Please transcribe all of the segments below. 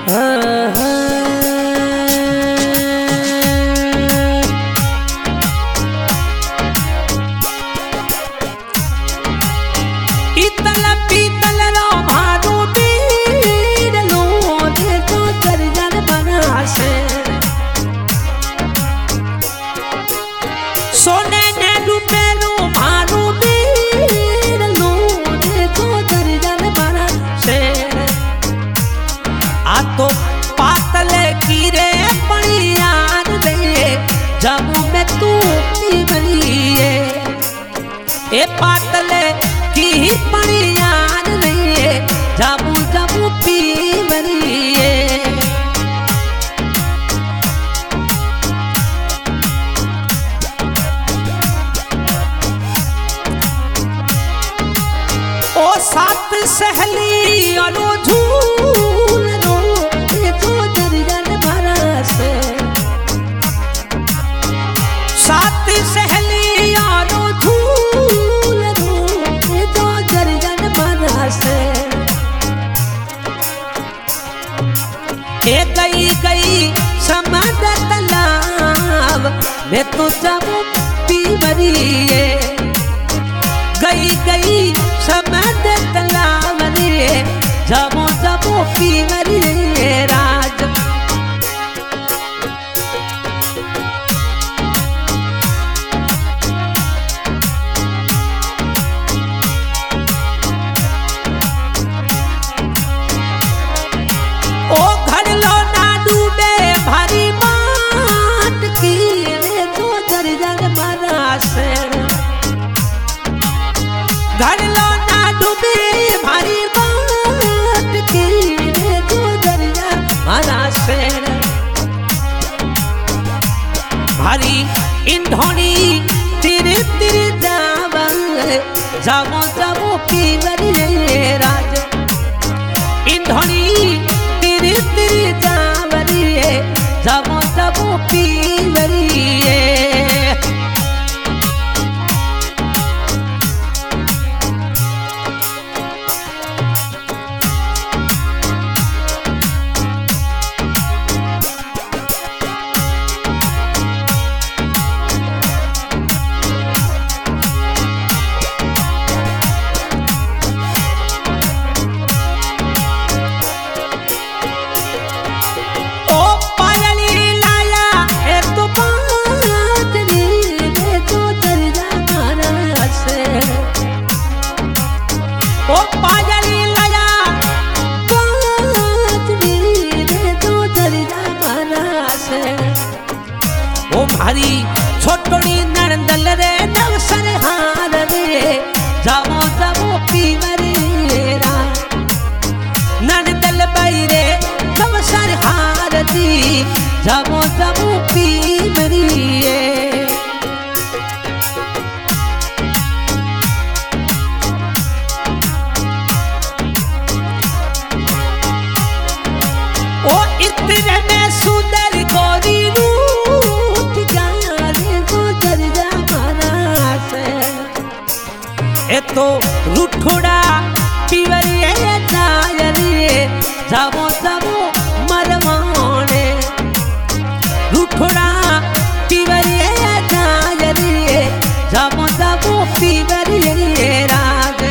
सोने ने डूबे लो भानु बीर लो देखो दर्जन बना से आ तो पातले कीरे पड़ियार दे जब में तू बनिए ए पातले की पड़ियार दे जब जब पी बनिए सात सहेली अलो झूल रो देखो दर्जन भरा से सात सहेली अलो झूल रो देखो दर्जन भरा से ए गई गई समद तालाब में तो जब पी भरिए गई गई समद तालाब रे जबो जबो पी मरिए राज ओ घर लो ना डूबे भारी माट की रे तो दर्जन बना से घर लो ना डूबे भारी बात की रे तो दरिया भरा से भारी इंधोनी तेरे तेरे जावो जावो पी बरिए राज इंधोनी तेरे तेरे जावो जावो पी बरिए भारी छोटड़ी नंदल रे नवसर हार रे जावो जावो पी मरेरा नंदल बाई रे नवसर हार दी जावो जावो पी मरिए ओ इतने में सुंदर गोरी तो रूठोड़ा पीवरिए जायरिए जावो जावो मरवाने रूठोड़ा पीवरिए जायरिए जावो जावो पीवरिए राज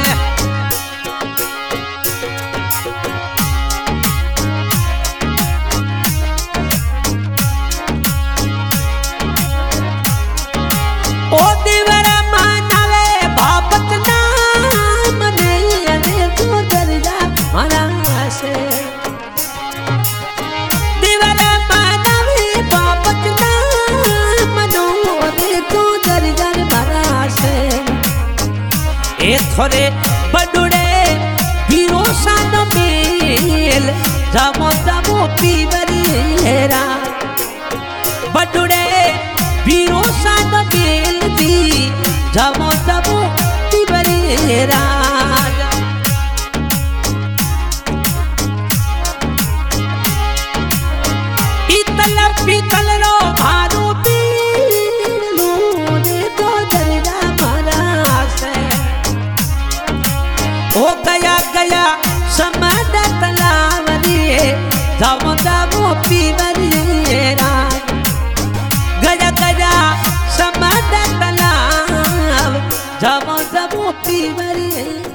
ओ देवरा मानवे बापत नाम नहीं अरे तो दर्जा भरा से देवरा मानवे बापत नाम नो अरे तो दर्जा भरा से ए थोड़े बडुड़े हीरो सान मेल जावो जावो पीवरिएरा बडुड़े हीरो सान मेल दी जावो जावो पीवरिएरा इतल पीतल रो भारू पीर लो रे तो दर्जा भरा से हो गया गया समद तालाब रे जावो हैप्पी बर्थडे।